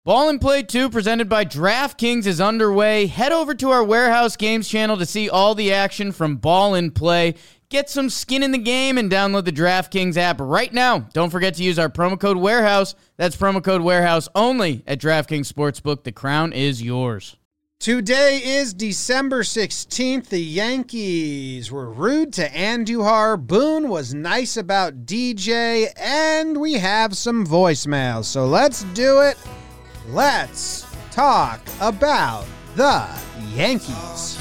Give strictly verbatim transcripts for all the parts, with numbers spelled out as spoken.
Ball and Play two, presented by DraftKings, is underway. Head over to our Warehouse Games channel to see all the action from Ball and Play. Get some skin in the game and download the DraftKings app right now. Don't forget to use our promo code Warehouse. That's promo code Warehouse only at DraftKings Sportsbook. The crown is yours. Today is December sixteenth. The Yankees were rude to Andujar. Boone was nice about D J. And we have some voicemails. So let's do it. Let's talk about the Yankees.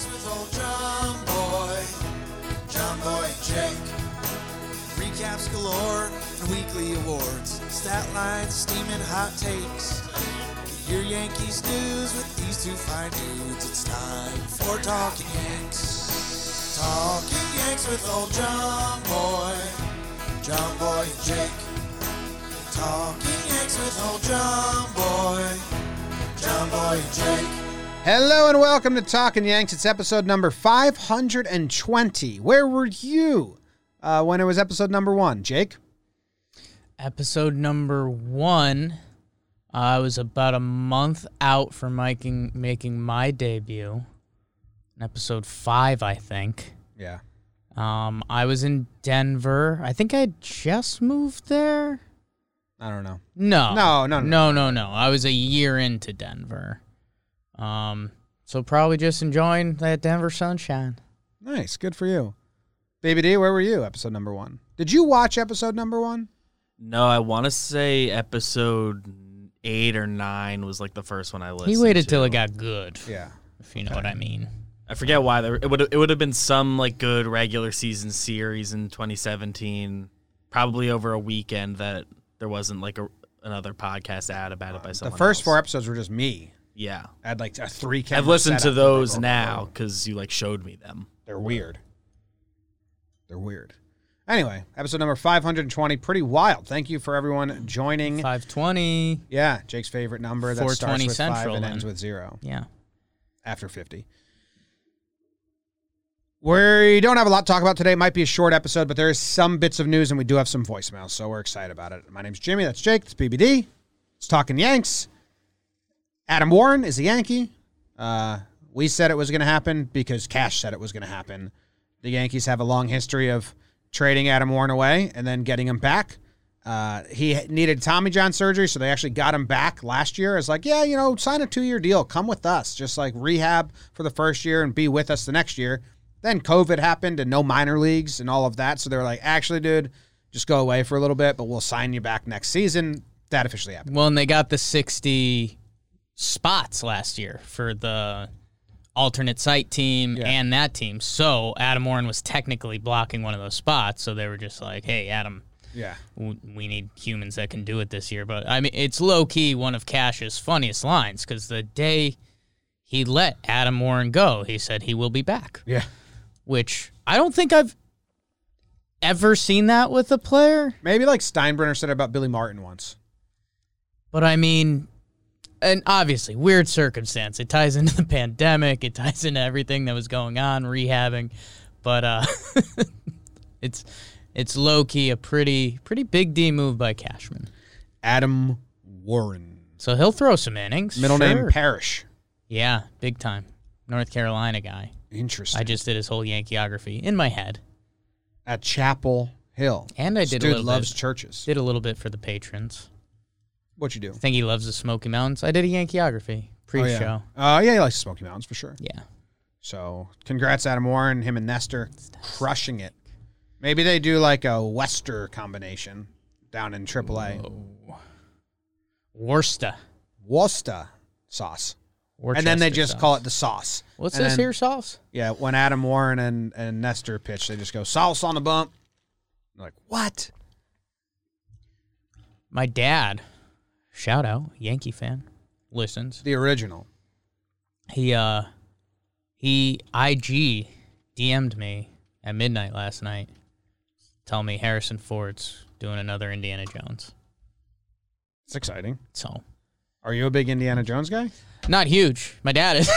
Recaps galore and weekly awards, stat lines, steaming hot takes. Your Yankees news with these two fine dudes. It's time for Talking Yanks. Talking Yanks with old John Boy, John Boy and Jake. Talking Yanks with old John Boy, John Boy and Jake. Hello and welcome to Talking Yanks. It's episode number five hundred twenty. Where were you uh, when it was episode number one, Jake? Episode number one, uh, I was about a month out from making, making my debut. In episode five, I think. Yeah. Um, I was in Denver. I think I had just moved there. I don't know. No. No, no, no. No, no, no. I was a year into Denver. Um, so probably just enjoying that Denver sunshine. Nice. Good for you. Baby D, where were you, episode number one? Did you watch episode number one? No, I want to say episode eight or nine was like the first one I listened to. He waited till it got good. Yeah. If you know what I mean. I forget why. There, it would it would have been some like good regular season series in twenty seventeen, probably over a weekend that there wasn't like a, another podcast ad about it by someone The first else. four episodes were just me. Yeah. I had like a three camera I've listened to setup. those now because you like showed me them. They're weird. They're weird. Anyway, episode number five hundred twenty, pretty wild. Thank you for everyone joining. five twenty. Yeah, Jake's favorite number that starts four twenty with Central, five and then. ends with zero. Yeah. After fifty. We don't have a lot to talk about today. It might be a short episode, but there is some bits of news, and we do have some voicemails, so we're excited about it. My name's Jimmy. That's Jake. That's B B D. It's Talking Yanks. Adam Warren is a Yankee. Uh, we said it was going to happen because Cash said it was going to happen. The Yankees have a long history of trading Adam Warren away and then getting him back. Uh, he needed Tommy John surgery, so they actually got him back last year. It's like, yeah, you know, sign a two-year deal. Come with us. Just like rehab for the first year and be with us the next year. Then COVID happened and no minor leagues and all of that. So they were like, actually, dude, just go away for a little bit, but we'll sign you back next season. That officially happened. Well, and they got the sixty spots last year for the alternate site team Yeah. and that team. So Adam Warren was technically blocking one of those spots. So they were just like, hey, Adam, Yeah. w- we need humans that can do it this year. But, I mean, it's low-key one of Cash's funniest lines because the day he let Adam Warren go, he said he will be back. Yeah. Which I don't think I've ever seen that with a player. Maybe like Steinbrenner said about Billy Martin once. But I mean, and obviously, weird circumstance. It ties into the pandemic. It ties into everything that was going on, rehabbing. But uh, it's it's low-key a pretty pretty big D move by Cashman. Adam Warren. So he'll throw some innings. Middle sure. name Parrish. Yeah, big time. North Carolina guy. Interesting. I just did his whole Yankeeography in my head. At Chapel Hill. And I This did a dude little loves bit. churches. Did a little bit for the patrons. What'd you do? I think he loves the Smoky Mountains. I did a Yankeeography pre-show. Oh, yeah. Uh, yeah, he likes the Smoky Mountains for sure. Yeah. So, congrats, Adam Warren, him and Nestor, crushing it. Maybe they do like a Wester combination down in triple A. Whoa. Worcester. Worcester sauce. And then they just sauce. call it the sauce. What's and this then, here sauce? Yeah, when Adam Warren and, and Nestor pitch, they just go, sauce on the bump. I'm like, what? My dad, shout out, Yankee fan, listens. The original. He, uh, he I G D M'd me at midnight last night, tell me Harrison Ford's doing another Indiana Jones. It's exciting. So. Are you a big Indiana Jones guy? Not huge. My dad is.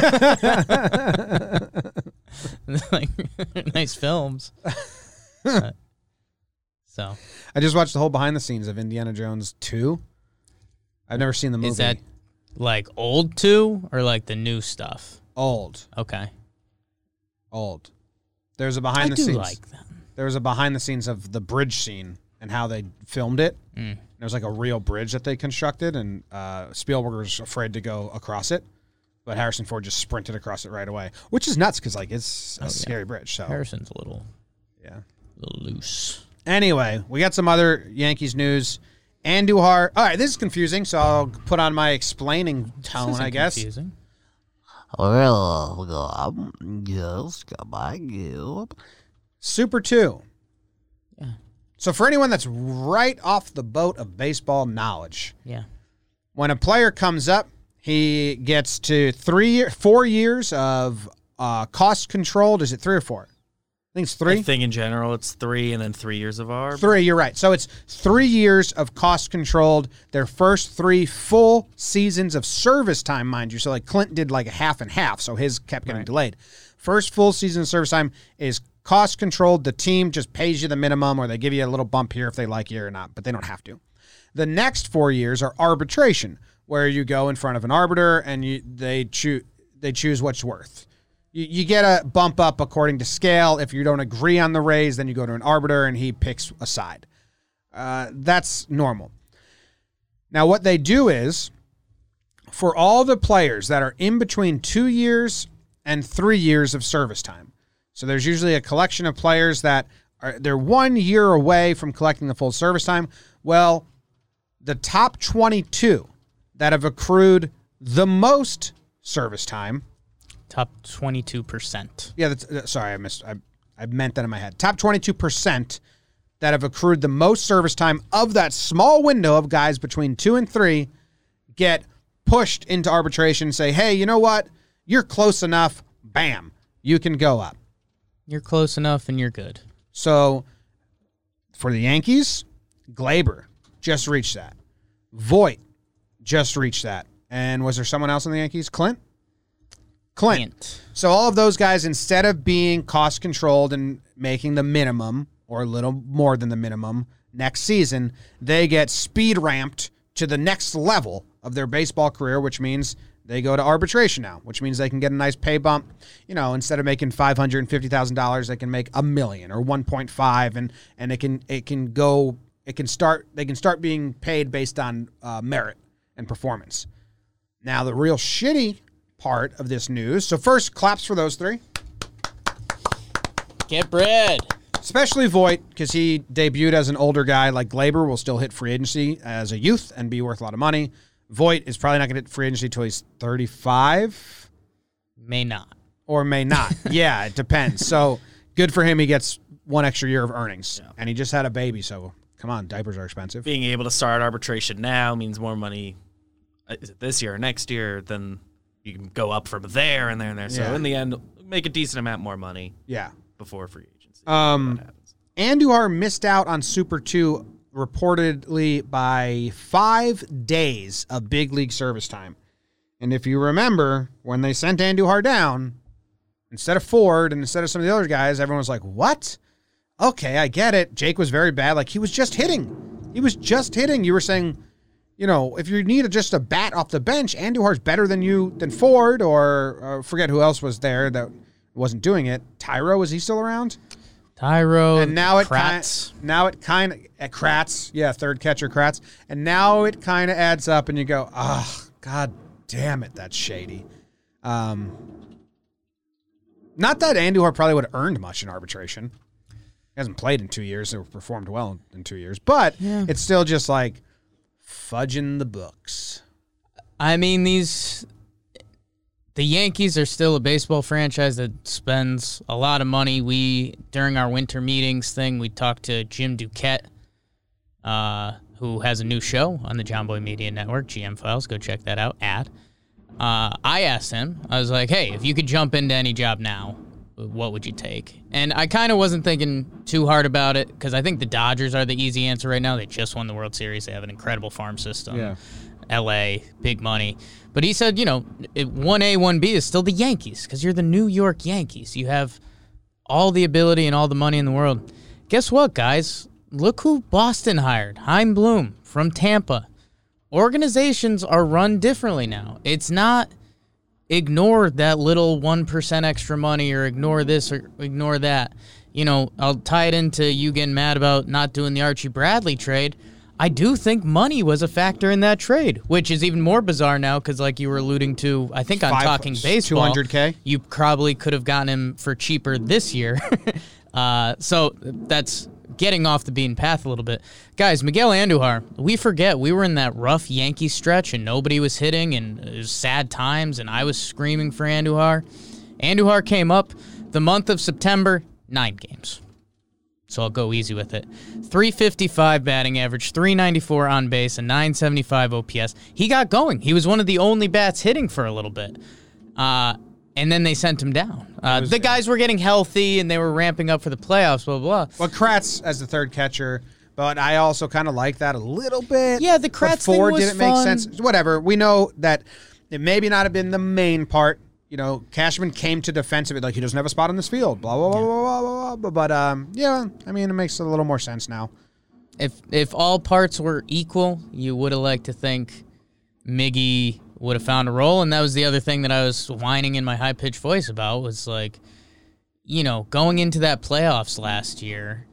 Like, nice films. Uh, so. I just watched the whole behind the scenes of Indiana Jones two. I've never seen the movie. Is that like old two or like the new stuff? Old. Okay. Old. There's a behind I the do scenes. like them. There was a behind the scenes of the bridge scene and how they filmed it. Mm. There was like a real bridge that they constructed, and uh, Spielberg was afraid to go across it, but Harrison Ford just sprinted across it right away, which is nuts because like it's a Oh, yeah. scary bridge. So Harrison's a little, yeah. a little loose. Anyway, we got some other Yankees news. Andujar. All right, this is confusing, so I'll put on my explaining tone, This isn't I guess. confusing. Yes, come on, Super two. Yeah. So for anyone that's right off the boat of baseball knowledge, Yeah. when a player comes up, he gets to three, four years of uh, cost controlled. Is it three or four? I think it's three. I think in general it's three and then three years of A R B. Three, you're right. So it's three years of cost controlled. Their first three full seasons of service time, mind you. So like Clint did like a half and half, so his kept getting Right. delayed. First full season of service time is cost controlled. The team just pays you the minimum, or they give you a little bump here if they like you or not, but they don't have to. The next four years are arbitration, where you go in front of an arbiter and you they choose they choose what's worth. You, you get a bump up according to scale. If you don't agree on the raise, then you go to an arbiter and he picks a side. Uh, that's normal. Now, what they do is, for all the players that are in between two years and three years of service time, so there's usually a collection of players that are they're one year away from collecting the full service time. Well, the top twenty-two that have accrued the most service time. Top twenty-two percent. Yeah, that's, uh, sorry, I missed. I, I meant that in my head. Top twenty-two percent that have accrued the most service time of that small window of guys between two and three get pushed into arbitration and say, hey, you know what? You're close enough. Bam. You can go up. You're close enough and you're good. So for the Yankees, Glaber just reached that. Voit just reached that. And was there someone else in the Yankees? Clint? Clint. Hint. So all of those guys, instead of being cost controlled and making the minimum or a little more than the minimum next season, they get speed ramped to the next level of their baseball career, which means they go to arbitration now, which means they can get a nice pay bump. You know, instead of making five hundred fifty thousand dollars, they can make a million or one point five, and and it can it can go it can start they can start being paid based on uh, merit and performance. Now the real shitty part of this news. So first, claps for those three. Get bread. Especially Voit, because he debuted as an older guy. Like Glaber will still hit free agency as a youth and be worth a lot of money. Voit is probably not going to hit free agency until he's thirty-five. May not. Or may not. Yeah, it depends. So good for him. He gets one extra year of earnings. Yeah. And he just had a baby, so come on, diapers are expensive. Being able to start arbitration now means more money is it this year or next year, then you can go up from there and there and there. So Yeah. in the end, make a decent amount more money Yeah. before free agency. Um, That happens. Andujar missed out on Super two reportedly by five days of big league service time. And if you remember, when they sent Andujar down, instead of Ford and instead of some of the other guys, everyone was like, what? Okay, I get it. Jake was very bad. Like, he was just hitting. He was just hitting. You were saying, you know, if you need just a bat off the bench, Andujar's better than you, than Ford, or, or forget who else was there that wasn't doing it. Tyro, was he still around? Tyro. And now it Kratz. kind now it kind of at Kratz, yeah, third catcher Kratz, and now it kind of adds up, and you go, oh, god damn it, that's shady. Um, not that Andujar probably would have earned much in arbitration. He hasn't played in two years or performed well in two years, but Yeah. it's still just like fudging the books. I mean, these the Yankees are still a baseball franchise that spends a lot of money. We, during our winter meetings thing, we talked to Jim Duquette, uh, who has a new show on the John Boy Media Network, G M Files. Go check that out. Ad. Uh, I asked him, I was like, hey, if you could jump into any job now, what would you take? And I kind of wasn't thinking too hard about it because I think the Dodgers are the easy answer right now. They just won the World Series. They have an incredible farm system. Yeah. L A, big money. But he said, you know, one A, one B is still the Yankees because you're the New York Yankees. You have all the ability and all the money in the world. Guess what, guys? Look who Boston hired. Chaim Bloom from Tampa. organizations are run differently now. It's not ignore that little one percent extra money or ignore this or ignore that. You know, I'll tie it into you getting mad about not doing the Archie Bradley trade. I do think money was a factor in that trade, which is even more bizarre now because, like you were alluding to, I think on Five- Talking Baseball, two hundred K? you probably could have gotten him for cheaper this year. uh, so that's getting off the beaten path a little bit. Guys, Miguel Andujar, we forget we were in that rough Yankee stretch and nobody was hitting and it was sad times and I was screaming for Andujar. Andujar came up the month of September, nine games. So I'll go easy with it. three fifty-five batting average, three ninety-four on base, and nine seventy-five O P S. He got going. He was one of the only bats hitting for a little bit. Uh, and then they sent him down. Uh, the guys were getting healthy, and they were ramping up for the playoffs, blah, blah, blah. Well, Kratz as the third catcher, but I also kind of like that a little bit. Yeah, the But Kratz thing Ford was didn't fun. make sense. Whatever. We know that it maybe not have been the main part. You know, Cashman came to defense of it like he doesn't have a spot on this field, blah, blah, blah, blah, blah, blah, blah. But, um, yeah, I mean, it makes a little more sense now. If if all parts were equal, you would have liked to think Miggy would have found a role, and that was the other thing that I was whining in my high-pitched voice about was, like, you know, going into that playoffs last year,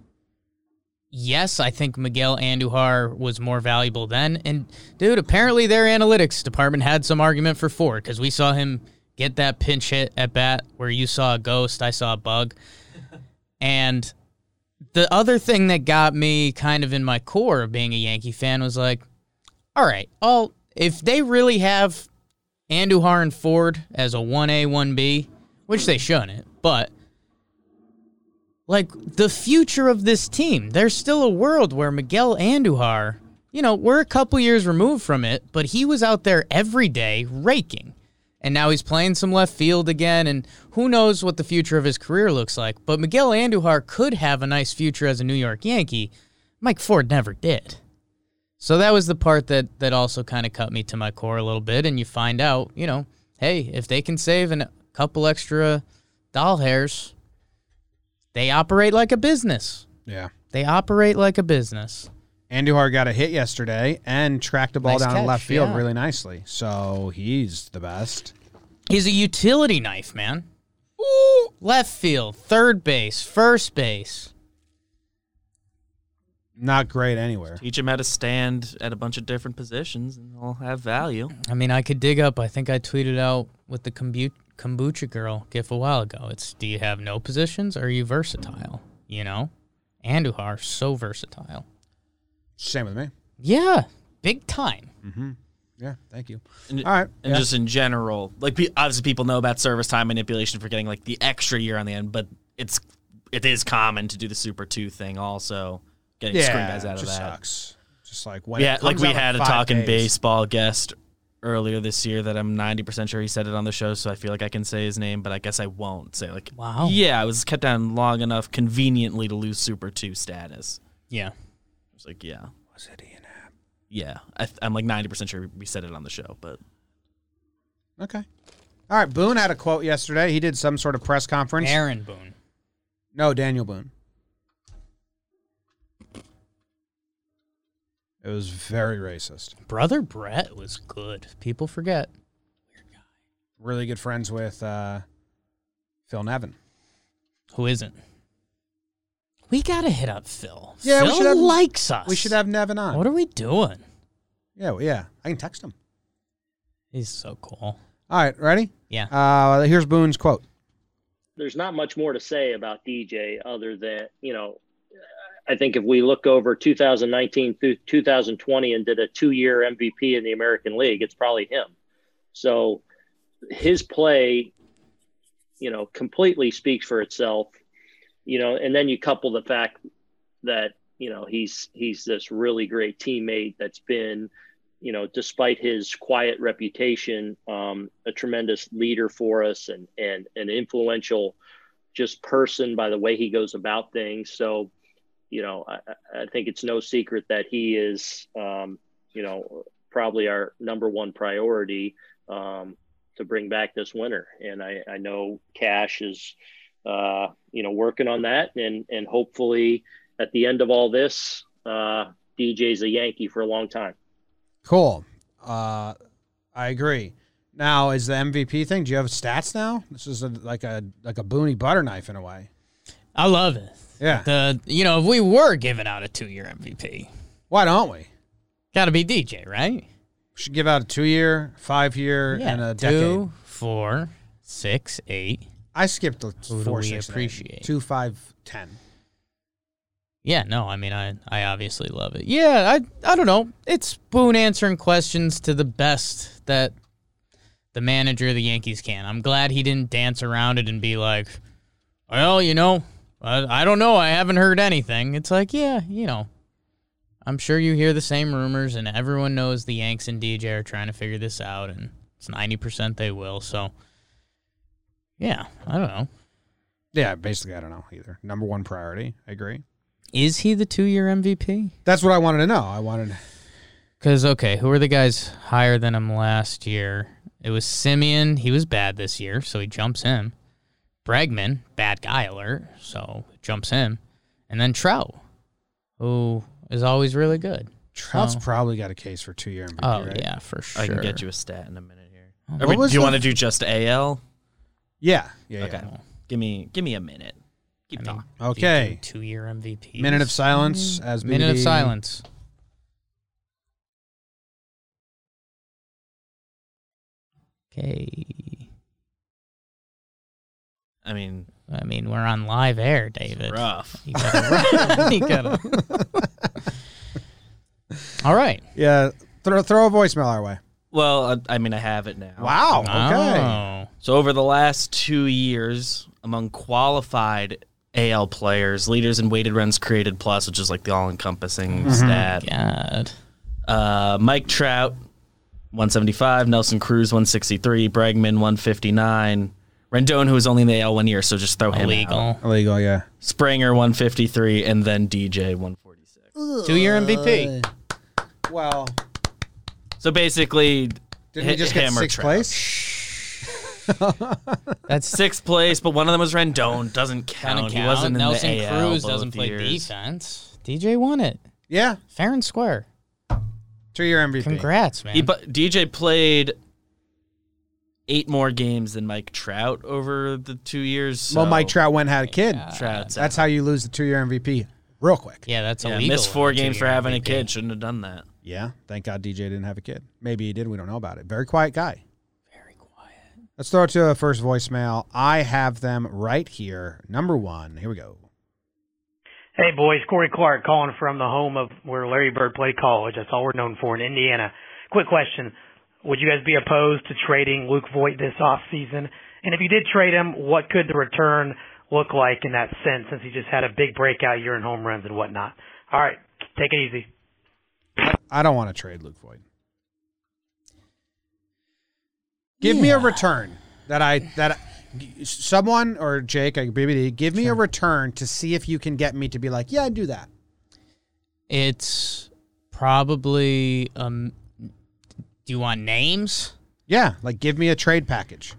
yes, I think Miguel Andujar was more valuable then, and, dude, apparently their analytics department had some argument for Ford, because we saw him get that pinch hit at bat where you saw a ghost, I saw a bug. And the other thing that got me kind of in my core of being a Yankee fan was like, all right, all if they really have Andujar and Ford as a one A, one B, which they shouldn't, but like the future of this team, there's still a world where Miguel Andujar, you know, we're a couple years removed from it, but he was out there every day raking. And now he's playing some left field again, and who knows what the future of his career looks like. But Miguel Andujar could have a nice future as a New York Yankee. Mike Ford never did. So that was the part that, that also kind of cut me to my core a little bit, and you find out, you know, hey, if they can save a couple extra doll hairs, they operate like a business. Yeah. They operate like a business. Andujar got a hit yesterday and tracked the ball Nice down catch, in left field yeah. really nicely. So he's the best. He's a utility knife, man. Ooh. Left field, third base, first base. Not great anywhere. Teach him how to stand at a bunch of different positions, and they'll have value. I mean, I could dig up, I think I tweeted out with the kombu- kombucha girl gif a while ago. It's, do you have no positions or are you versatile? You know? Andujar, so versatile. Same with me. Yeah, big time. Mm-hmm. Yeah, thank you. And, All right. and yeah. just in general, like pe- obviously people know about service time manipulation for getting like the extra year on the end, but it's it is common to do the Super Two thing also, getting yeah, screen guys out it of just that. sucks. Just like when Yeah, it like comes we out in had a five talking days. baseball guest earlier this year that I'm ninety percent sure he said it on the show, so I feel like I can say his name, but I guess I won't say like, Wow. yeah, I was kept down long enough conveniently to lose Super Two status. Yeah. I was like, yeah. Was it Ian Happ? Yeah, I th- I'm like ninety percent sure we said it on the show, but Okay. All right. Boone had a quote yesterday. He did some sort of press conference. Aaron Boone. No, Daniel Boone. It was very racist. Brother Brett was good. People forget. Really good friends with uh, Phil Nevin. Who isn't? We got to hit up Phil. Yeah, we Phil should have- likes us. We should have Nevin on. What are we doing? Yeah, well, yeah. I can text him. He's so cool. All right, ready? Yeah. Uh, here's Boone's quote. There's not much more to say about D J other than, you know, I think if we look over two thousand nineteen through two thousand twenty and did a two-year M V P in the American League, it's probably him. So his play, you know, completely speaks for itself, you know, and then you couple the fact that, you know, he's he's this really great teammate that's been, you know, despite his quiet reputation, um, a tremendous leader for us and, and an influential just person by the way he goes about things. So, you know, I, I think it's no secret that he is, um, you know, probably our number one priority um, to bring back this winter. And I, I know Cash is, uh, you know, working on that. And, and hopefully at the end of all this, uh, D J's a Yankee for a long time. Cool. Uh, I agree. Now, is the M V P thing? Do you have stats now? This is a, like a like a Booney butter knife in a way. I love it. Yeah. The you know if we were giving out a two-year M V P, Why don't we? got to be D J, right? We should give out a two-year, five-year, and a decade. two, four, six, eight. I skipped the Who do four, we six, and eight. appreciate? Two, five, ten. Yeah, no, I mean, I, I obviously love it. Yeah, I I don't know. It's Boone answering questions to the best that the manager of the Yankees can. I'm glad he didn't dance around it and be like, well, you know, I, I don't know. I haven't heard anything. It's like, yeah, you know, I'm sure you hear the same rumors, and everyone knows the Yanks and D J are trying to figure this out, and it's ninety percent they will. So, yeah, I don't know. Yeah, basically, I don't know either. Number one priority. I agree. Is he the two-year M V P? That's what I wanted to know. I wanted. Because, okay, who are the guys higher than him last year? It was Simeon. He was bad this year, so he jumps him. Bregman, bad guy alert, so jumps him. And then Trout, who is always really good. Trout's So- probably got a case for two-year M V P, Oh, right? yeah, for sure. I can get you a stat in a minute here. Oh, Are what we- was do you the- want to do just A L? Yeah. Yeah, Okay. yeah. Give me give me a minute. Keep I mean, talking. Okay. Two-year M V P. Minute of silence as B B D. Minute of silence. Okay. I mean, I mean, we're on live air, David. rough. You gotta, you gotta. All right. Yeah. Throw, throw a voicemail our way. Well, uh, I mean, I have it now. Wow. Okay. Oh. So over the last two years, among qualified A L players, leaders in weighted runs created plus, which is like the all-encompassing Mm-hmm. stat. God. Uh, Mike Trout, one seventy-five. Nelson Cruz, one sixty-three. Bregman, one fifty-nine. Rendon, who was only in the A L one year, so just throw him out. Illegal. Illegal, yeah. Springer, one fifty-three. And then D J, one forty-six. Two-year M V P. Well, So basically, didn't we hit just get him or sixth Trout. place? That's Sixth place, but one of them was Rendon. Doesn't count. Count. He wasn't in Nelson the A L Cruz both doesn't play years. defense. D J won it. Yeah. Fair and square. Two-year M V P. Congrats, man. He, but D J played eight more games than Mike Trout over the two years. So Well, Mike Trout went and had a kid. Trout's That's how you lose the two-year M V P real quick. yeah, that's yeah, illegal. missed four in games for two-year having a M V P. kid. Shouldn't have done that. Yeah. Thank God D J didn't have a kid. Maybe he did. We don't know about it. Very quiet guy. Very quiet. Let's throw it to a first voicemail. I have them right here. Number one. Here we go. Hey, boys. Corey Clark calling from the home of where Larry Bird played college. That's all we're known for in Indiana. Quick question. Would you guys be opposed to trading Luke Voit this offseason? And if you did trade him, what could the return look like in that sense, since he just had a big breakout year in home runs and whatnot? All right. Take it easy. I don't want to trade Luke Voit. Give me a return that I that someone or Jake, like B B D, give me a return to see if you can get me to be like, yeah, I'd do that. It's probably. Um, do you want names? Yeah, like give me a trade package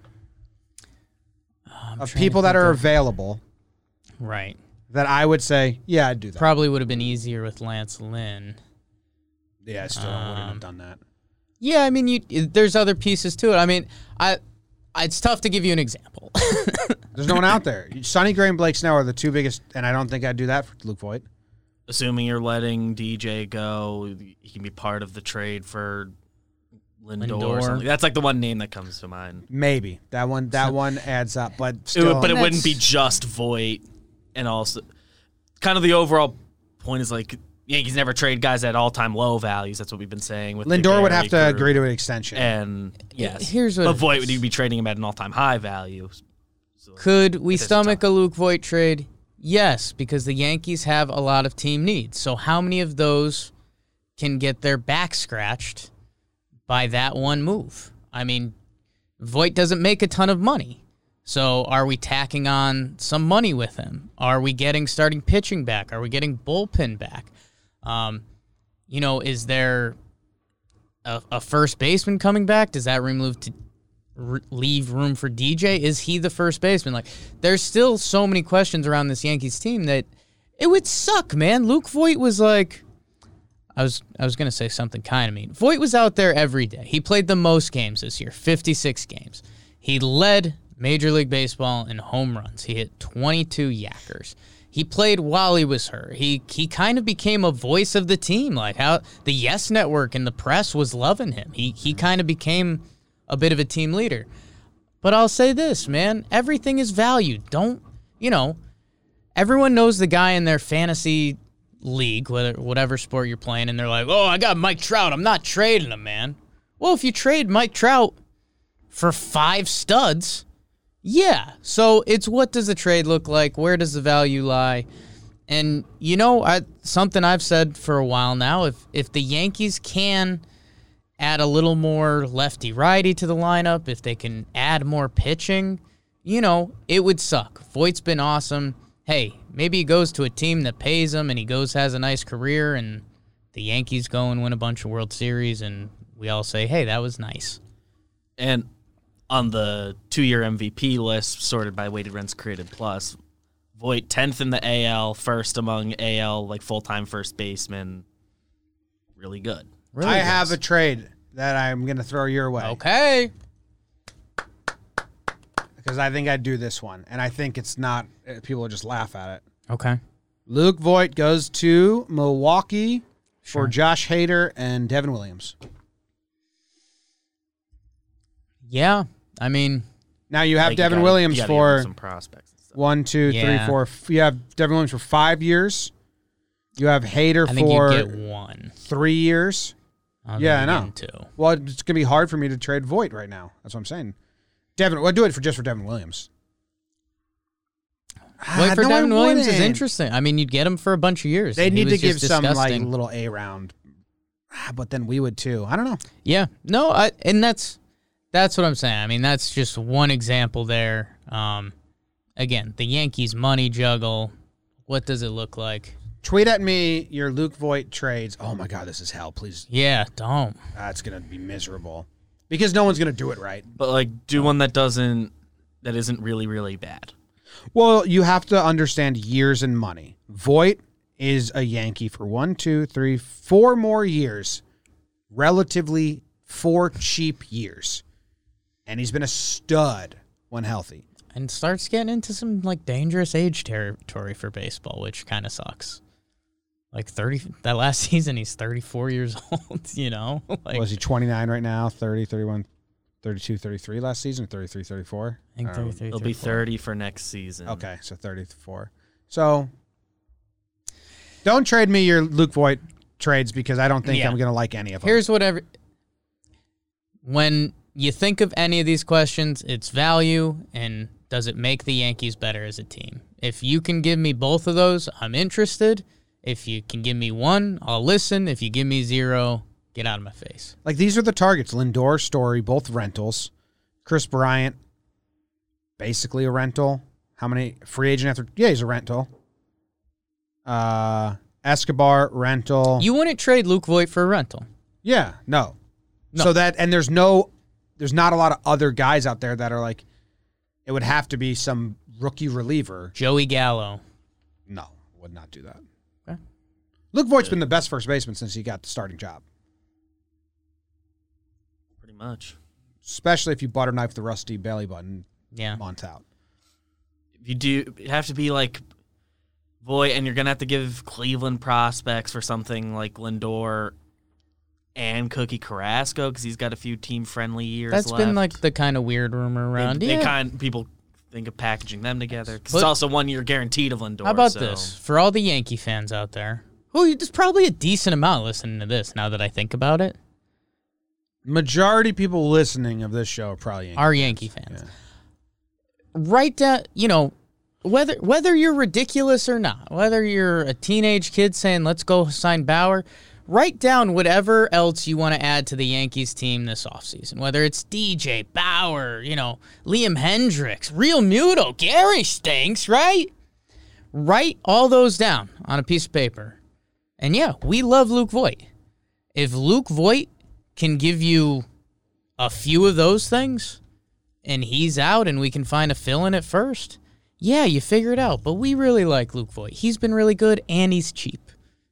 I'm of trying people to that think are of- available Right. that I would say, yeah, I'd do that. Probably would have been easier with Lance Lynn. yeah, I still wouldn't have Um, done that. Yeah, I mean, you. There's other pieces to it. I mean, I. It's tough to give you an example. There's no one out there. Sonny Gray and Blake Snell are the two biggest, and I don't think I'd do that for Luke Voit. Assuming you're letting D J go, he can be part of the trade for Lindor, or Lindor. something. That's like the one name that comes to mind. Maybe that one. That one adds up, but It still, would, but it That's- wouldn't be just Voit, and also, kind of the overall point is like Yankees never trade guys at all-time low values. That's what we've been saying. With the Lindor would Gary have to group. agree to an extension. And yes, Here's what but it Voit is. would be trading him at an all-time high value. So Could we It is stomach tough. a Luke Voit trade? Yes, because the Yankees have a lot of team needs. So how many of those can get their back scratched by that one move? I mean, Voit doesn't make a ton of money. So are we tacking on some money with him? Are we getting starting pitching back? Are we getting bullpen back? Um, you know, is there a, a first baseman coming back? Does that remove to r- leave room for D J? Is he the first baseman? Like, there's still so many questions around this Yankees team that it would suck, man. Luke Voit was like, I was I was going to say something kind of mean. Voit was out there every day. He played the most games this year, fifty-six games. He led Major League Baseball in home runs. He hit twenty-two yackers. He played while he was hurt. He he kind of became a voice of the team, like how the Yes Network and the press was loving him. He he kind of became a bit of a team leader. But I'll say this, man, everything is valued. Don't, you know, everyone knows the guy in their fantasy league, whether whatever sport you're playing, and they're like, oh, I got Mike Trout. I'm not trading him, man. Well, if you trade Mike Trout for five studs, yeah. So it's what does the trade look like? Where does the value lie? And, you know, I, something I've said for a while now, if if the Yankees can add a little more lefty-righty to the lineup, if they can add more pitching, you know, it would suck. Voigt's been awesome. Hey, maybe he goes to a team that pays him and he goes, has a nice career, and the Yankees go and win a bunch of World Series, and we all say, hey, that was nice. And on the two-year M V P list, sorted by weighted runs created plus, Voit tenth in the A L, first among A L like full-time first baseman. Really good. Really I good. have a trade that I'm going to throw your way. Okay. Because I think I'd do this one, and I think it's not, people will just laugh at it. Okay. Luke Voit goes to Milwaukee Sure. for Josh Hader and Devin Williams. Yeah. I mean, Now you have Like, you Devin gotta- Williams you gotta give him for some prospects and stuff. one, two, three, Yeah. four. f- You have Devin Williams for five years. You have Hader I think for you get one. three years. I don't Yeah, think I you know. get two. Well, it's going to be hard for me to trade Voit right now. That's what I'm saying. Devin, well, do it for just for Devin Williams. Wait Ah, for no, I Devin Williams is wouldn't. interesting. I mean, you'd get him for a bunch of years. They and he need to was give just some like disgusting. little A round, Ah, but then we would too. I don't know. Yeah, no, I, and that's that's what I'm saying. I mean, that's just one example there. Um, again, the Yankees money juggle. What does it look like? Tweet at me your Luke Voit trades. Oh my God, this is hell. Please, Yeah, don't. that's going to be miserable because no one's going to do it right. But like, do one that doesn't, that isn't really, really bad. Well, you have to understand years and money. Voit is a Yankee for one, two, three, four more years, relatively four cheap years, and he's been a stud when healthy. And starts getting into some like dangerous age territory for baseball, which kind of sucks. Like thirty, that last season, he's thirty-four years old. You know, like Was he twenty-nine right now? thirty, thirty-one, thirty-two, thirty-three last season? thirty-three, thirty-four? I think I don't know. thirty-three. It'll be thirty-four. thirty for next season. Okay, so thirty-four. So don't trade me your Luke Voit trades because I don't think Yeah. I'm going to like any of them. Here's whatever. When you think of any of these questions, it's value and does it make the Yankees better as a team? If you can give me both of those, I'm interested. If you can give me one, I'll listen. If you give me zero, get out of my face. Like, these are the targets. Lindor, Story, both rentals. Chris Bryant, basically a rental. How many? Free agent after? Yeah, he's a rental. Uh, Escobar, rental. You wouldn't trade Luke Voit for a rental. Yeah, no. No. So that, and there's no, there's not a lot of other guys out there that are like, it would have to be some rookie reliever. Joey Gallo. No, would not do that. Okay. Luke Voigt's been the best first baseman since he got the starting job, Pretty much. especially if you butter knife the rusty belly button Yeah. Montout. You do you have to be like Voit, and you're gonna have to give Cleveland prospects for something like Lindor and Cookie Carrasco because he's got a few team friendly years. That's left. been like the kind of weird rumor they, around. they yeah. kind people think of packaging them together because But- it's also one year guaranteed of Lindor. How about so. this? For all the Yankee fans out there, who there's probably a decent amount listening to this now that I think about it, Majority people listening of this show are probably Yankee are fans. Yankee fans. Yeah. Write down, you know, whether whether you're ridiculous or not, whether you're a teenage kid saying, let's go sign Bauer, write down whatever else you want to add to the Yankees team this offseason, whether it's D J, Bauer, you know, Liam Hendricks, Real Muto, Gary stinks, right? Write all those down on a piece of paper. And yeah, we love Luke Voit. If Luke Voit can give you a few of those things and he's out and we can find a fill in at first, yeah, you figure it out. But we really like Luke Voit. He's been really good and he's cheap.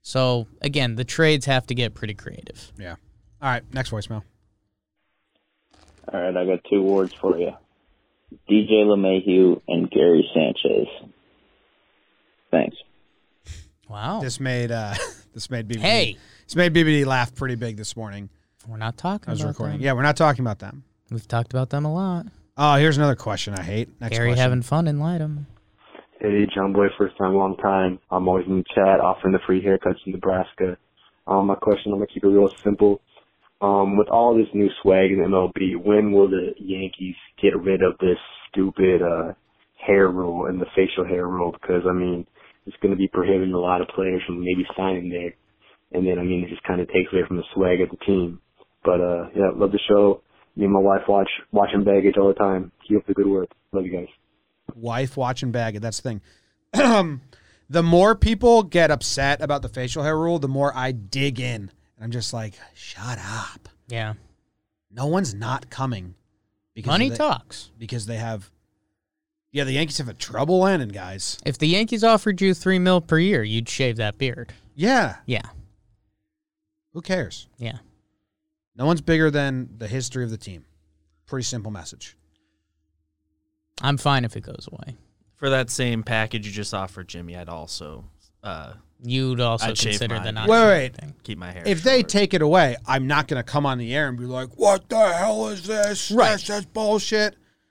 So, again, the trades have to get pretty creative. Yeah. All right, next voicemail. All right, I got two words for you. D J LeMahieu and Gary Sanchez. Thanks. Wow. This made uh, this made B B D. Hey. This made B B D laugh pretty big this morning. We're not talking I was about recording. them. Yeah, we're not talking about them. We've talked about them a lot. Oh, here's another question I hate. Next Gary question. having fun in Lightem. Hey, John Boy, first time, long time. I'm always in the chat offering the free haircuts in Nebraska. Um, my question, I'm going to keep it real simple. Um, with all this new swag in M L B, when will the Yankees get rid of this stupid uh, hair rule and the facial hair rule? Because, I mean, it's going to be prohibiting a lot of players from maybe signing there. And then, I mean, it just kind of takes away from the swag of the team. But, uh, yeah, love the show. Me and my wife watch watching Baggage all the time. Keep up the good work. Love you guys. Wife watching Baggage. That's the thing. The more people get upset about the facial hair rule, the more I dig in. And I'm just like, shut up. Yeah. No one's not coming. Because Money they, talks. Because they have, yeah, the Yankees have a trouble landing, guys. If the Yankees offered you three mil per year, you'd shave that beard. Yeah. Yeah. Who cares? Yeah. No one's bigger than the history of the team. Pretty simple message. I'm fine if it goes away. For that same package you just offered, Jimmy, I'd also uh, You'd also I'd shave consider mine. the not Wait, shaving wait. thing. keep my hair If they short. take it away, I'm not going to come on the air and be like, what the hell is this? Right. That's just bullshit.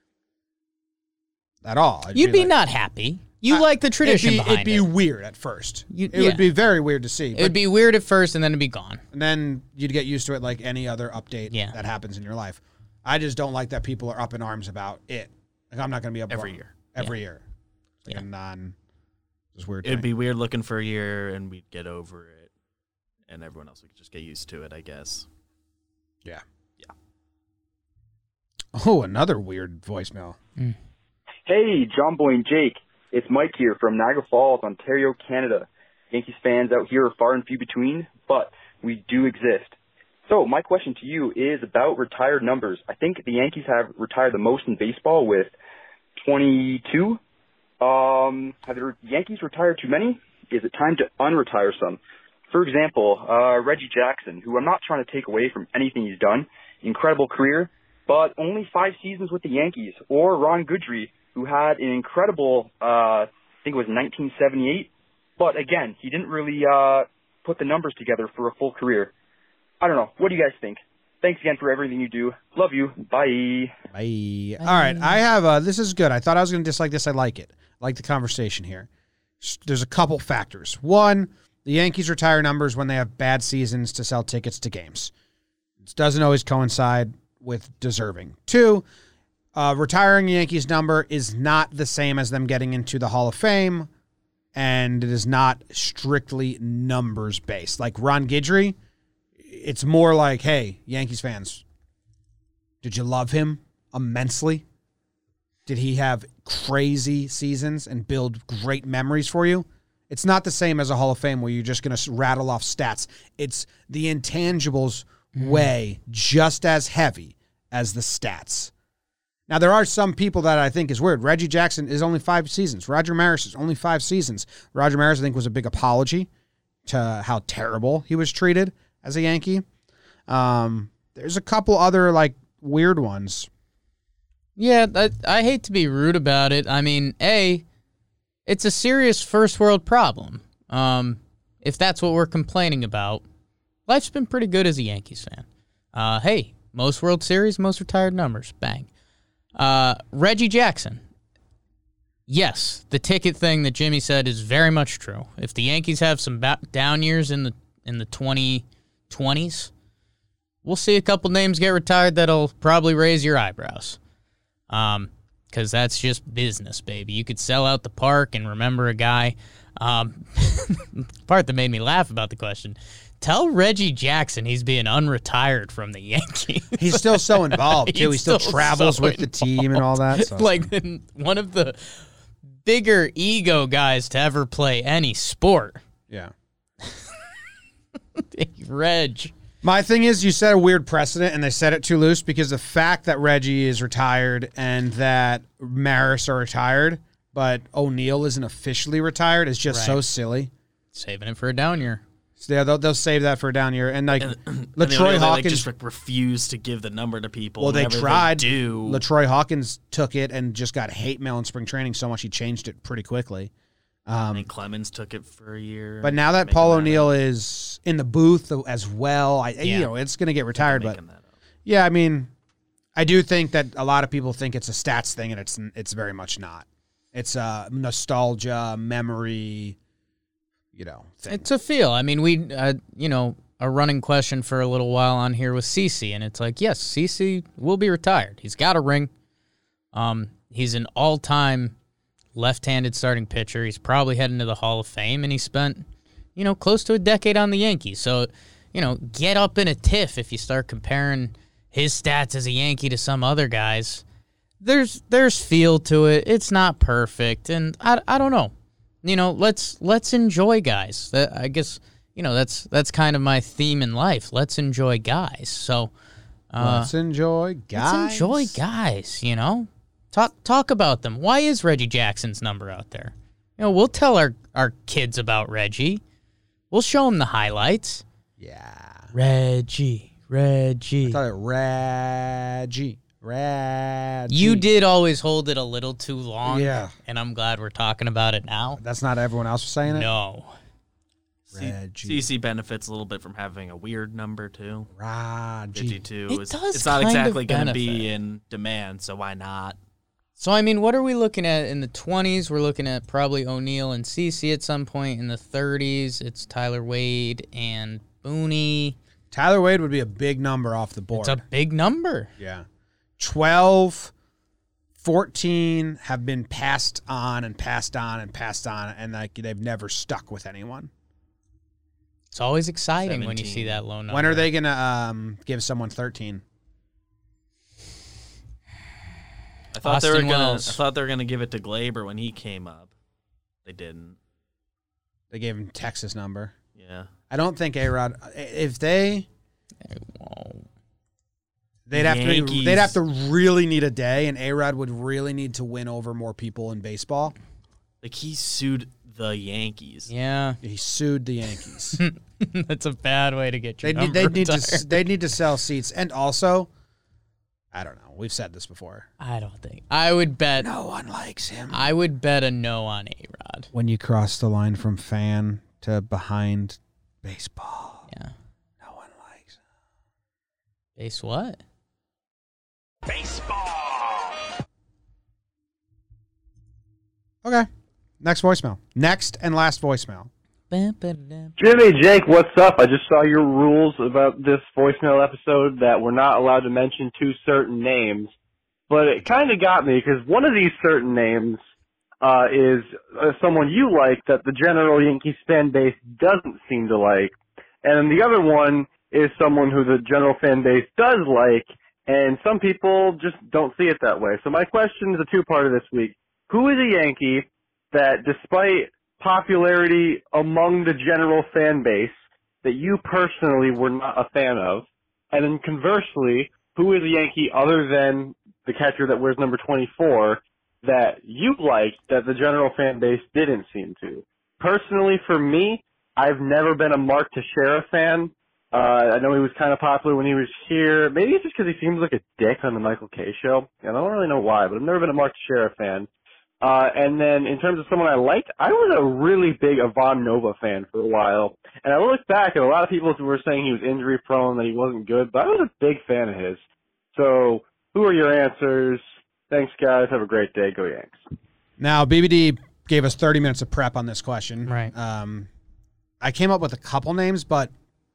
At all. I'd You'd be like, not happy. You I- like the tradition it'd be, behind it'd be it. weird at first. You- it yeah. would be very weird to see. It But would be weird at first, and then it'd be gone. and then you'd get used to it like any other update Yeah. that happens in your life. I just don't like that people are up in arms about it. Like, I'm not going to be up Every for- year. Every year. It's like Yeah. a non, just weird It'd thing. be weird looking for a year, and we'd get over it, and everyone else would just get used to it, I guess. Yeah. Yeah. Oh, another weird voicemail. Hey, John Boy and Jake. It's Mike here from Niagara Falls, Ontario, Canada. Yankees fans out here are far and few between, but we do exist. So my question to you is about retired numbers. I think the Yankees have retired the most in baseball with twenty-two. Um, have the Yankees retired too many? Is it time to unretire some? For example, uh, Reggie Jackson, who I'm not trying to take away from anything he's done, incredible career, but only five seasons with the Yankees. Or Ron Guidry, who had an incredible, uh, I think it was nineteen seventy-eight, but again, he didn't really uh, put the numbers together for a full career. I don't know. What do you guys think? Thanks again for everything you do. Love you. Bye. Bye. All right, I have uh this is good. I thought I was going to dislike this. I like it. I like the conversation here. S- There's a couple factors. One, the Yankees retire numbers when they have bad seasons to sell tickets to games. It doesn't always coincide with deserving. Two, uh, retiring a Yankees number is not the same as them getting into the Hall of Fame, and it is not strictly numbers based. Like Ron Guidry, it's more like, hey, Yankees fans, did you love him immensely? Did he have crazy seasons and build great memories for you? It's not the same as a Hall of Fame where you're just going to rattle off stats. It's the intangibles weigh just as heavy as the stats. Now, there are some people that I think is weird. Reggie Jackson is only five seasons. Roger Maris is only five seasons. Roger Maris, I think, was a big apology to how terrible he was treated as a Yankee. Um, there's a couple other, like, weird ones. Yeah, I, I hate to be rude about it. I mean, A, it's a serious first world problem. Um, if that's what we're complaining about, life's been pretty good as a Yankees fan. Uh, hey, most World Series, most retired numbers. Bang. Uh, Reggie Jackson. Yes, the ticket thing that Jimmy said is very much true. If the Yankees have some ba- down years in the in the twenty twenties, we'll see a couple names get retired that'll probably raise your eyebrows. Um, because that's just business, baby. You could sell out the park and remember a guy. Um, the part that made me laugh about the question, tell Reggie Jackson he's being unretired from the Yankees. He's still so involved, too. He's He still still travels so with the team and all that. So. Like one of the bigger ego guys to ever play any sport. Yeah. Reg. My thing is, you set a weird precedent, and they set it too loose because the fact that Reggie is retired and that Maris are retired, but O'Neill isn't officially retired is just Right. so silly. Saving it for a down year. So yeah, they'll, they'll save that for down year. And like And, and LaTroy they, they, Hawkins, like, just like, refuse to give the number to people. well, they Whenever tried. They do LaTroy Hawkins took it and just got hate mail in spring training so much he changed it pretty quickly. Um, and Clemens took it for a year. but now that making Paul that O'Neill up. is in the booth as well, I, Yeah. you know, it's going to get retired. But Making that up. yeah, I mean, I do think that a lot of people think it's a stats thing, and it's it's very much not. It's a nostalgia, memory, you know, thing. It's a feel. I mean, we, uh, you know, a running question for a little while on here was CeCe, and it's like, yes, CeCe will be retired. He's got a ring. Um, he's an all-time left-handed starting pitcher. He's probably heading to the Hall of Fame, and he spent, you know, close to a decade on the Yankees. So, you know, get up in a tiff if you start comparing his stats as a Yankee to some other guys. There's there's feel to it. It's not perfect, and I, I don't know. You know, let's let's enjoy guys. That, I guess, you know, that's that's kind of my theme in life. Let's enjoy guys. So uh, let's enjoy guys. let's enjoy guys. You know, talk talk about them. Why is Reggie Jackson's number out there? You know, we'll tell our our kids about Reggie. We'll show them the highlights. Yeah. Reggie, Reggie. I thought it Reggie. Reggie. You did always hold it a little too long. Yeah. And I'm glad we're talking about it now. That's not everyone else was saying it? No. Reggie. CeCe benefits a little bit from having a weird number too. Reggie. fifty-two It is does it's not kind of exactly going to benefit. be in demand, so why not? So, I mean, what are we looking at in the twenties? We're looking at probably O'Neill and CeCe at some point. In the thirties, it's Tyler Wade and Booney. Tyler Wade would be a big number off the board. It's a big number. Yeah. twelve, fourteen have been passed on and passed on and passed on, and like they've never stuck with anyone. It's always exciting when you seventeen. see that low number. When are they going to um, give someone thirteen? I thought they were Austin gonna. Wells. I thought they were gonna give it to Glaber when he came up. They didn't. They gave him Texas number. Yeah. I don't think A-Rod, if they, They won't. they'd have to, Yankees. they'd have to really need a day, and A-Rod would really need to win over more people in baseball. Like he sued the Yankees. Yeah. He sued the Yankees. That's a bad way to get your They need, number they need to retired. they need to sell seats, and also, I don't know. We've said this before. I don't think. I would bet. No one likes him. I would bet a no on A-Rod. When you cross the line from fan to behind baseball, Yeah. no one likes him. Base what? Okay. Next voicemail. Next and last voicemail. Ba-ba-da. Jimmy, Jake, what's up? I just saw your rules about this voicemail episode that we're not allowed to mention two certain names, but it kind of got me because one of these certain names uh, is uh, someone you like that the general Yankees fan base doesn't seem to like, and the other one is someone who the general fan base does like, and some people just don't see it that way. So my question is a two-parter this week. Who is a Yankee that, despite popularity among the general fan base, that you personally were not a fan of? And then conversely, who is a Yankee other than the catcher that wears number twenty-four that you liked that the general fan base didn't seem to? Personally, for me, I've never been a Mark Teixeira fan. Uh, I know he was kind of popular when he was here. Maybe it's just because he seems like a dick on the Michael Kay show. I don't really know why, but I've never been a Mark Teixeira fan. Uh, and then in terms of someone I liked, I was a really big Ivan Nova fan for a while. And I look back at a lot of people who were saying he was injury prone, that he wasn't good, but I was a big fan of his. So who are your answers? Thanks, guys. Have a great day. Go Yanks. Now, B B D gave us thirty minutes of prep on this question. Right. Um, I came up with a couple names, but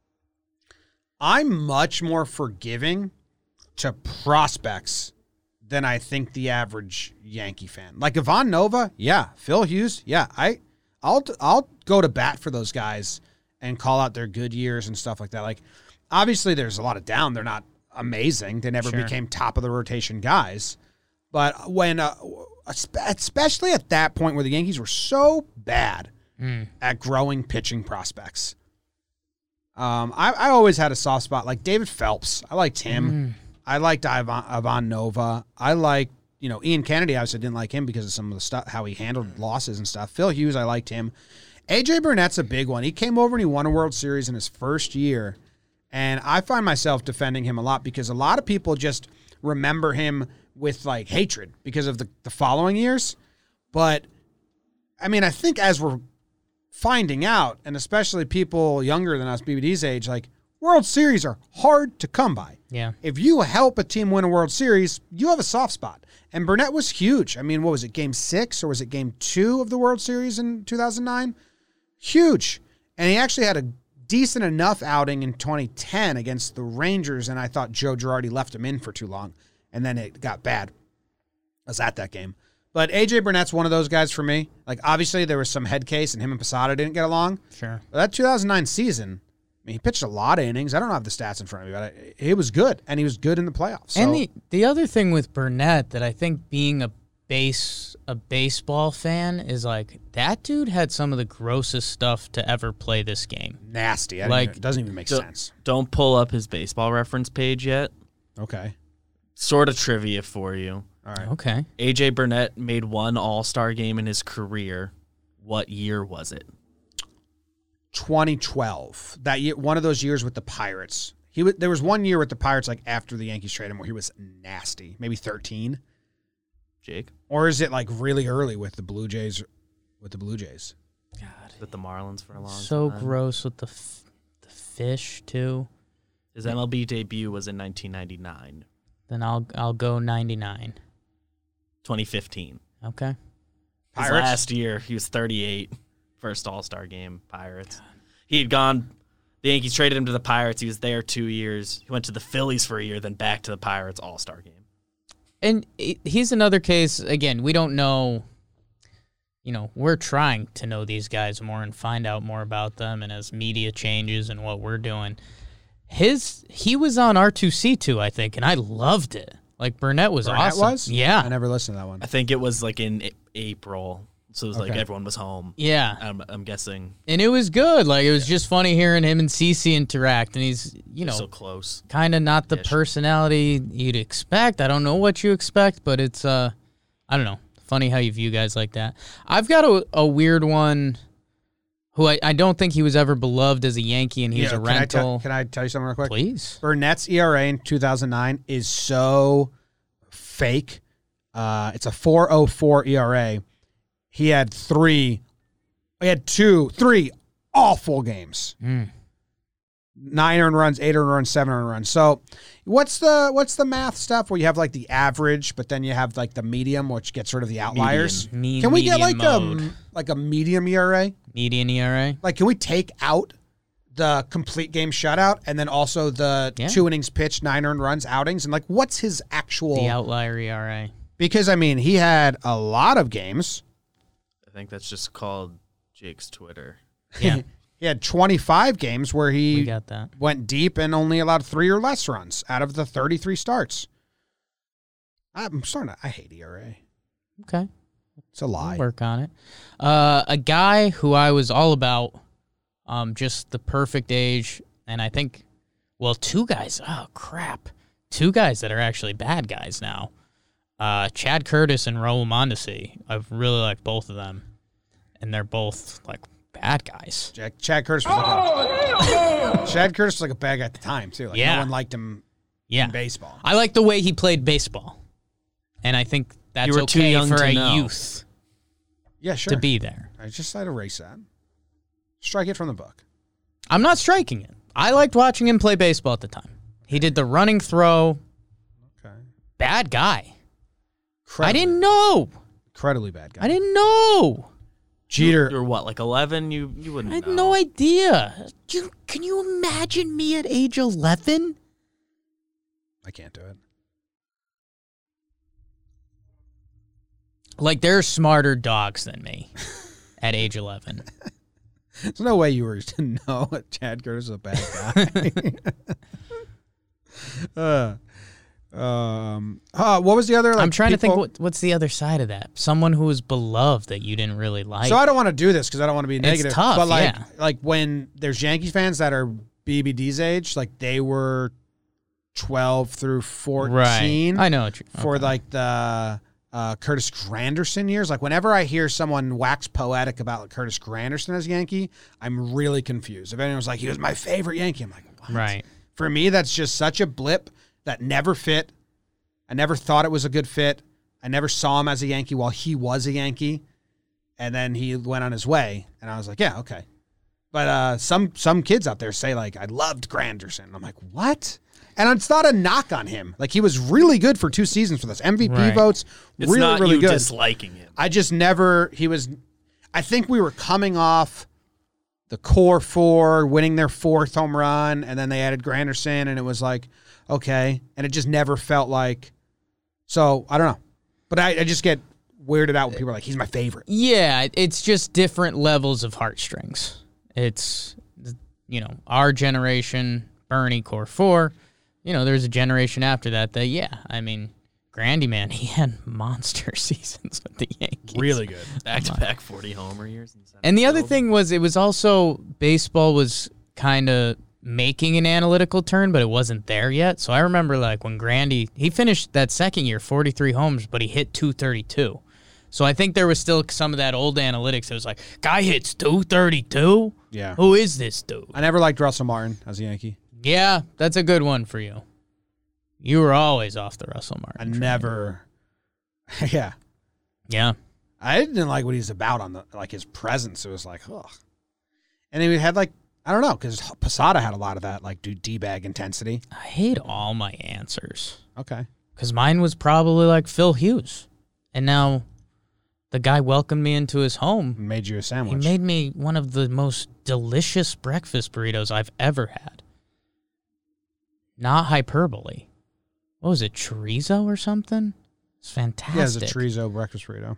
I'm much more forgiving to prospects than I think the average Yankee fan. Like Ivan Nova, yeah. Phil Hughes, yeah. I, I'll I'll go to bat for those guys and call out their good years and stuff like that. Like, obviously, there's a lot of down. They're not amazing. They never Sure. became top of the rotation guys. But when, uh, especially at that point where the Yankees were so bad Mm. at growing pitching prospects, um, I, I always had a soft spot. Like David Phelps, I liked him. Mm. I liked Ivan, Ivan Nova. I liked, you know, Ian Kennedy. I obviously didn't like him because of some of the stuff, how he handled losses and stuff. Phil Hughes, I liked him. A J Burnett's a big one. He came over and he won a World Series in his first year. And I find myself defending him a lot because a lot of people just remember him with like hatred because of the, the following years. But I mean, I think as we're finding out, and especially people younger than us, B B D's age, like World Series are hard to come by. Yeah. If you help a team win a World Series, you have a soft spot. And Burnett was huge. I mean, what was it, game six or was it game two of the World Series in two thousand nine? Huge. And he actually had a decent enough outing in twenty ten against the Rangers, and I thought Joe Girardi left him in for too long, and then it got bad. I was at that game. But A J Burnett's one of those guys for me. Like, obviously, there was some head case, and him and Posada didn't get along. Sure. But that two thousand nine season, I mean, he pitched a lot of innings. I don't have the stats in front of me, but I, he was good, and he was good in the playoffs. So. And the, the other thing with Burnett that I think being a base a baseball fan is like, that dude had some of the grossest stuff to ever play this game. Nasty. I Like, even, it doesn't even make don't, sense. Don't pull up his baseball reference page yet. Okay. Sort of trivia for you. All right. Okay. A J Burnett made one All-Star game in his career. What year was it? twenty twelve. That year, one of those years with the Pirates. He was, there was one year with the Pirates, like after the Yankees traded him, where he was nasty. Maybe thirteen. Jake? Or is it like really early with the Blue Jays? With the Blue Jays. God. With the Marlins for a long So time. gross with the f- the fish too. His M L B debut was in nineteen ninety-nine. Then I'll I'll go ninety-nine. twenty fifteen. Okay. His Pirates? last year, he was thirty-eight. First All-Star game, Pirates. He had gone, the Yankees traded him to the Pirates. He was there two years. He went to the Phillies for a year, then back to the Pirates All-Star game. And he's another case, again, we don't know, you know, we're trying to know these guys more and find out more about them, and as media changes and what we're doing. His, he was on R two C two, I think, and I loved it. Like, Burnett was Burnett awesome. was? Yeah. I never listened to that one. I think it was like in A- April, so it was like Okay. everyone was home. Yeah. I'm, I'm guessing. And it was good. Like, it was just funny hearing him and Cece interact, and he's, you know, So close. kind of not the Ish. personality you'd expect. I don't know what you expect, but it's, uh, I don't know. Funny how you view guys like that. I've got a, a weird one who I, I don't think he was ever beloved as a Yankee, and he was Yeah, a can I tell- rental. Can I tell you something real quick? Please. Burnett's E R A in two thousand nine is so fake. Uh, it's a four point oh four E R A. He had three, he had two, three awful games. Mm. Nine earned runs, eight earned runs, seven earned runs. So, what's the what's the math stuff where you have like the average, but then you have like the medium, which gets rid of the outliers? Median. Can we get Median like a mode. like a medium E R A? Median E R A? Like, can we take out the complete game shutout and then also the Yeah. two innings pitched, nine earned runs outings? And like, what's his actual? The outlier E R A. Because I mean, he had a lot of games. I think that's just called Jake's Twitter. Yeah. He had twenty-five games where We he got that. went deep and only allowed three or less runs out of the thirty-three starts. I'm starting to, I hate E R A. Okay. It's a lie. We'll work on it. Uh, a guy who I was all about, um, just the perfect age, and I think, well, two guys. Oh crap, two guys that are actually bad guys now. Uh, Chad Curtis and Raul Mondesi. I've really liked both of them, and they're both like bad guys. Jack, Chad Curtis was like a, Chad Curtis was like a bad guy at the time too. Like Yeah. no one liked him Yeah, in baseball. I like the way he played baseball, and I think that's You were too okay young for to a know. youth Yeah, sure. to be there. I just I'd erase that. Strike it from the book. I'm not striking it. I liked watching him play baseball at the time. He did the running throw. Okay. Bad guy. I Incredibly- didn't know. Incredibly bad guy. I didn't know. Jeter. You're what, like eleven? You you wouldn't I had know. no idea. You, can you imagine me at age eleven? I can't do it. Like, there are smarter dogs than me at age eleven. There's no way you were to know that Chad Curtis is a bad guy. uh, um, uh, what was the other? Like, I'm trying to think people- what, what's the other side of that. Someone who was beloved that you didn't really like. So I don't want to do this because I don't want to be It's negative. tough, but like, yeah. like when there's Yankees fans that are B B D's age, like they were twelve through fourteen. Right. I know what you- for okay. like the uh, Curtis Granderson years. Like whenever I hear someone wax poetic about Curtis Granderson as Yankee, I'm really confused. If anyone's like, he was my favorite Yankee, I'm like, what? Right. For me, that's just such a blip that never fit. I never thought it was a good fit. I never saw him as a Yankee while he was a Yankee. And then he went on his way, and I was like, yeah, okay. But uh, some some kids out there say, like, I loved Granderson. I'm like, what? And it's not a knock on him. Like, he was really good for two seasons for this. M V P Right. votes, It's really, not really you good. disliking him. I just never, he was, I think we were coming off the core four, winning their fourth home run, and then they added Granderson, and it was like, okay. And it just never felt like, so, I don't know. But I, I just get weirded out when people are like, he's my favorite. Yeah, it's just different levels of heartstrings. It's, you know, our generation, Bernie, core four. You know, there's a generation after that that, yeah, I mean, Grandy, man, he had monster seasons with the Yankees. Really good. Back-to-back forty homer years. In And the other field. thing was, it was also, baseball was kind of making an analytical turn, but it wasn't there yet. So I remember, like, when Grandy, he finished that second year, forty-three homers, but he hit two thirty-two. So I think there was still some of that old analytics. It was like, guy hits two thirty-two? Yeah. Who is this dude? I never liked Russell Martin as a Yankee. Yeah, that's a good one for you. You were always off the Russell I Martin train. never, yeah. Yeah. I didn't like what he's about on the, like his presence. It was like, ugh. And then we had like, I don't know, because Posada had a lot of that, like, dude, D-bag intensity. I hate all my answers. Okay. Because mine was probably like Phil Hughes. And now the guy welcomed me into his home. Made you a He sandwich. made me one of the most delicious breakfast burritos I've ever had. Not hyperbole. What was it, chorizo or something? It's fantastic. Yeah, it's a chorizo breakfast burrito.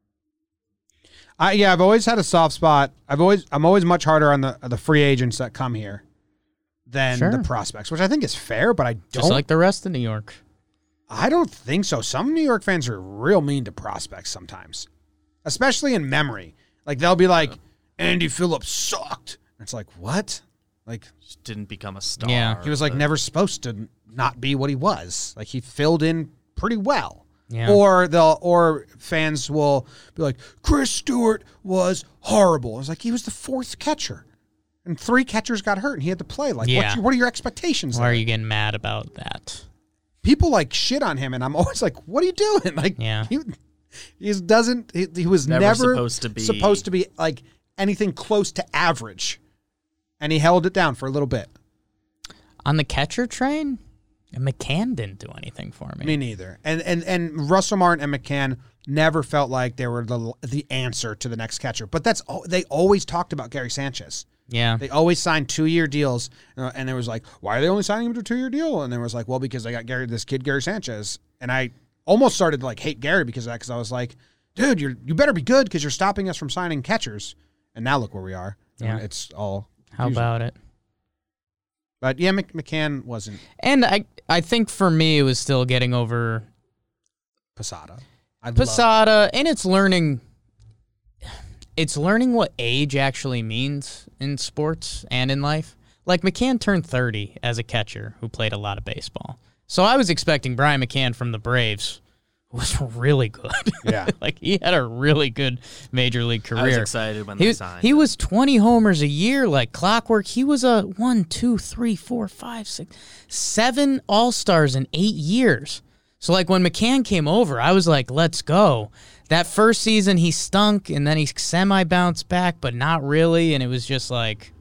I yeah, I've always had a soft spot. I've always I'm always much harder on the the free agents that come here than Sure. the prospects, which I think is fair, but I don't Just like the rest of New York. I don't think so. Some New York fans are real mean to prospects sometimes, especially in memory. Like they'll be like, Andy Phillips sucked. It's like, what? Like, Just didn't become a star. Yeah. he was like but- never supposed to not be what he was. Like he filled in pretty well. Yeah. Or they'll or fans will be like, Chris Stewart was horrible. I was like, he was the fourth catcher. And three catchers got hurt and he had to play. Like, Yeah. what's your, what are your expectations? Why are there? you getting mad about that? People like shit on him, and I'm always like, what are you doing? Like, Yeah. he, he doesn't he, he was Never never, supposed to be- supposed to be like anything close to average. And he held it down for a little bit. On the catcher train, McCann didn't do anything for me. Me neither. And and and Russell Martin and McCann never felt like they were the the answer to the next catcher. But that's all, they always talked about Gary Sanchez. Yeah. They always signed two year deals, uh, and there was like, why are they only signing him to a two year deal? And there was like, well, because they got Gary, this kid Gary Sanchez, and I almost started to like hate Gary because of that. Because I was like, dude, you you better be good because you're stopping us from signing catchers. And now look where we are. Yeah. And it's all. How confusion. about it? But yeah, Mc, McCann wasn't And I I think for me it was still getting over Posada. I Posada, and it's learning it's learning what age actually means in sports and in life. Like McCann turned thirty as a catcher who played a lot of baseball. So I was expecting Brian McCann from the Braves was really good. Yeah. Like he had a really good major league career. I was excited when he, they was- signed he him. was twenty homers a year, like clockwork. He was a one, two, three, four, five, six, seven All-Stars in eight years. So like when McCann came over, I was like, let's go. That first season he stunk, and then he semi-bounced back, but not really, and it was just like...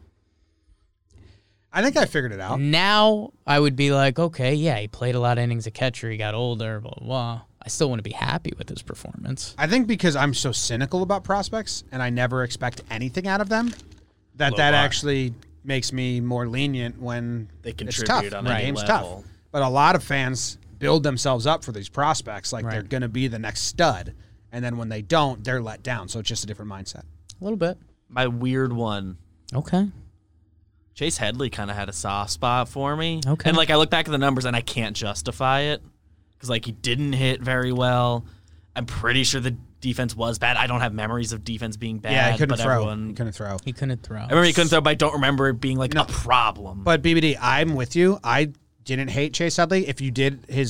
I think I figured it out. Now I would be like, okay, yeah, he played a lot of innings a catcher, he got older, blah, blah, blah. I still want to be happy with his performance. I think because I'm so cynical about prospects and I never expect anything out of them, that Low that bar. actually makes me more lenient when They it's contribute tough. on The any game's level. tough. But a lot of fans build themselves up for these prospects like they're Right. going to be the next stud. And then when they don't, they're let down. So it's just a different mindset. A little bit. My weird one. Okay. Chase Headley kind of had a soft spot for me. Okay. And like I look back at the numbers and I can't justify it because like he didn't hit very well. I'm pretty sure the defense was bad. I don't have memories of defense being bad. yeah, he couldn't but throw. Everyone, He couldn't throw. He couldn't throw. I remember he couldn't throw, but I don't remember it being like a problem. But B B D, I'm with you. I didn't hate Chase Headley. If you did his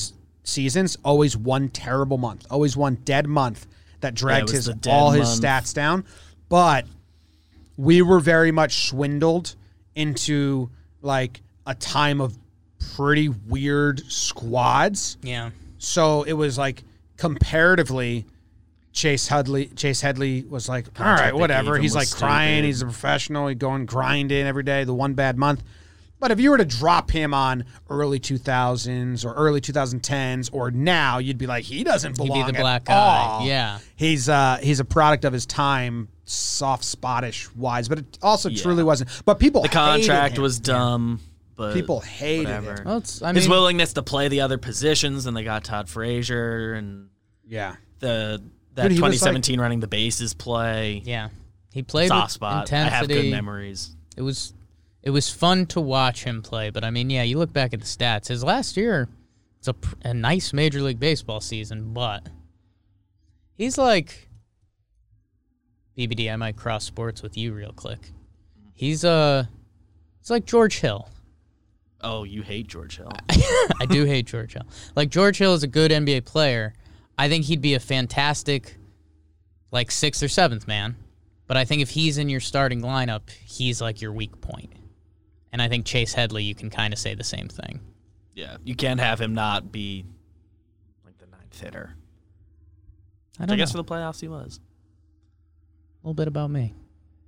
seasons, always one terrible month, always one dead month that dragged Yeah, it was his the dead all his month. stats down. But we were very much swindled into like a time of pretty weird squads. Yeah. So it was like comparatively, Chase Headley. Chase Headley was like, all Contract right, they whatever. gave him He's like was crying. stupid. He's a professional. He's going grinding every day. The one bad month. But if you were to drop him on early two thousands or early twenty tens or now, you'd be like, he doesn't He'd belong be the at black all. guy. Yeah. He's uh he's a product of his time, soft spottish wise, but it also Yeah. truly wasn't. But people The hated contract him. was dumb, but People hated whatever. him. Well, it's, I His mean, willingness to play the other positions, and they got Todd Frazier and Yeah. the that Dude, he was twenty seventeen running the bases play. yeah. He played Soft with spot. intensity. I have good memories. It was it was fun to watch him play, but I mean, yeah, you look back at the stats. His last year, it's a, pr- a nice Major League Baseball season, but he's like B B D. I might cross sports with you real quick. He's uh, he's like George Hill. Oh, you hate George Hill. I do hate George Hill. Like George Hill is a good N B A player. I think he'd be a fantastic, like sixth or seventh man. But I think if he's in your starting lineup, he's like your weak point. And I think Chase Headley, you can kind of say the same thing. Yeah, you can't have him not be like the ninth hitter. I I, don't guess know. for the playoffs he was. A little bit about me.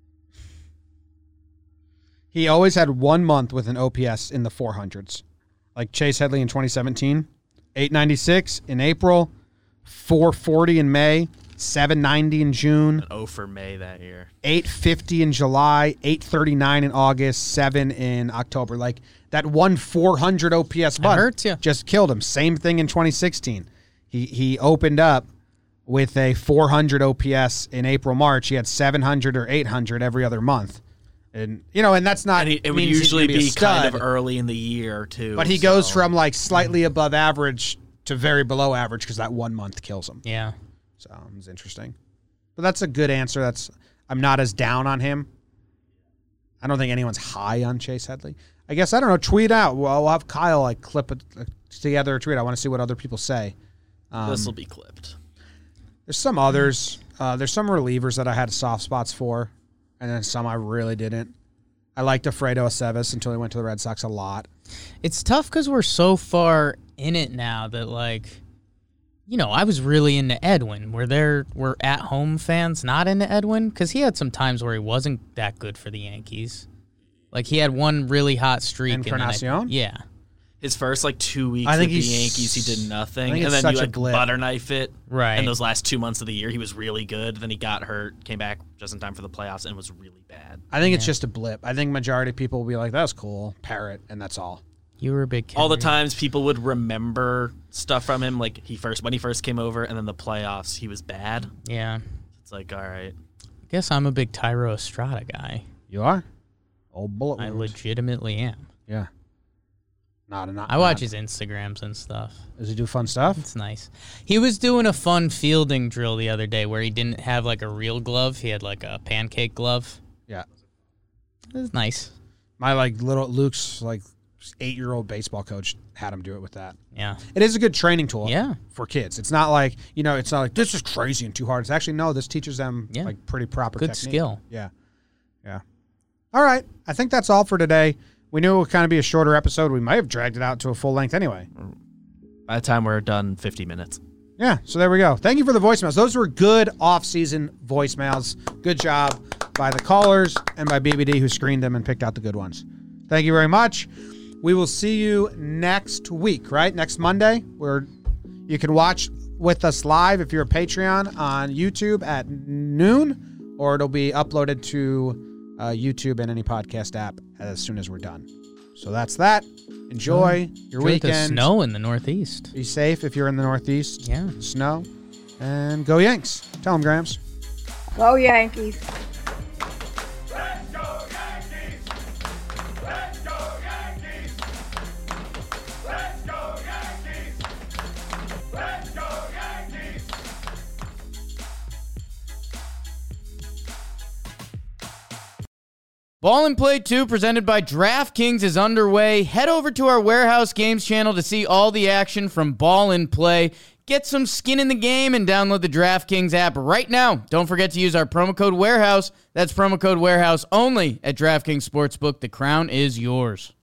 He always had one month with an O P S in the four hundreds. Like Chase Headley in twenty seventeen, eight ninety-six in April, four forty in May, seven ninety in June, An O for May that year. eight fifty in July, eight thirty-nine in August, seven in October. Like that one four hundred O P S It month hurts you. just killed him. Same thing in twenty sixteen. He he opened up with a four hundred O P S in April, March. He had seven hundred or eight hundred every other month. And you know, and that's not And he, it would means he's usually gonna be, a stud, kind of early in the year too. but he goes so- from like slightly above average to very below average because that one month kills him. Yeah. So it's interesting. But that's a good answer. That's I'm not as down on him. I don't think anyone's high on Chase Headley. I guess, I don't know, tweet out. Well, we'll have Kyle like clip it uh, together a tweet. I want to see what other people say. Um, This will be clipped. There's some others. Uh, there's some relievers that I had soft spots for, and then some I really didn't. I liked Alfredo Aceves until he went to the Red Sox a lot. It's tough because we're so far in it now that, like, you know, I was really into Edwin. Were there were at home fans not into Edwin? Because he had some times where he wasn't that good for the Yankees. Like he had one really hot streak. and then I- Encarnacion? Yeah. His first like two weeks I with think the he's- Yankees, he did I nothing, think and it's then you such a like blip. butter knife it. Right. And those last two months of the year, he was really good. Then he got hurt, came back just in time for the playoffs, and was really bad. I think it's just a blip. I think majority of people will be like, that's cool, parrot, and that's all. You were a big kid. All the times people would remember stuff from him, like he first when he first came over, and then the playoffs, he was bad. Yeah. It's like, all right, I guess I'm a big Tyro Estrada guy. You are? Old bullet I wound. legitimately am. Yeah. Not a not. I watch not- his Instagrams and stuff. Does he do fun stuff? It's nice. He was doing a fun fielding drill the other day where he didn't have like a real glove. He had like a pancake glove. Yeah. It was nice. My like little Luke's like eight year old baseball coach had him do it with that. Yeah. It is a good training tool. Yeah. For kids, it's not like you know, it's not like this is crazy and too hard. It's actually no, this teaches them Yeah. like pretty proper Good technique. skill. Yeah. Yeah. All right. I think that's all for today. We knew it would kind of be a shorter episode. We might have dragged it out to a full length anyway. by the time we're done, fifty minutes. Yeah, so there we go. Thank you for the voicemails. Those were good off-season voicemails. Good job by the callers and by B B D who screened them and picked out the good ones. Thank you very much. We will see you next week, right? Next Monday, where you can watch with us live if you're a Patreon on YouTube at noon, or it'll be uploaded to uh, YouTube and any podcast app as soon as we're done. So that's that. Enjoy your Enjoy the weekend. snow in the Northeast. Be safe if you're in the Northeast. Yeah. Snow. And go Yanks. Tell them, Grams. Go Yankees. Ball and Play two, presented by DraftKings, is underway. Head over to our Warehouse Games channel to see all the action from Ball and Play. Get some skin in the game and download the DraftKings app right now. Don't forget to use our promo code Warehouse. That's promo code Warehouse only at DraftKings Sportsbook. The crown is yours.